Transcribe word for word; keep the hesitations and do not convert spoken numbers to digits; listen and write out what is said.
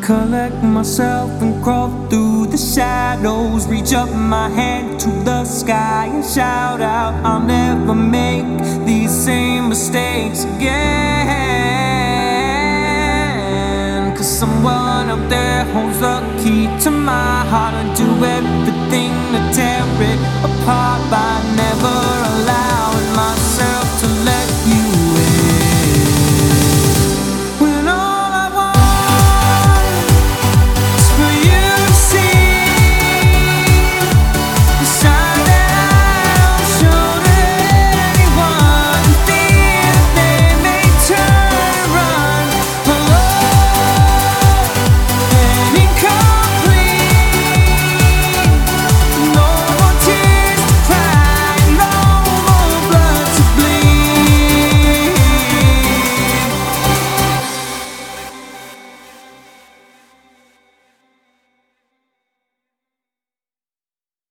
collect myself and crawl through the shadows. Reach up my hand to the sky and shout out, I'll never make these same mistakes again. Cause someone up there holds the key to my heart, and do everything to tear it apart. But I never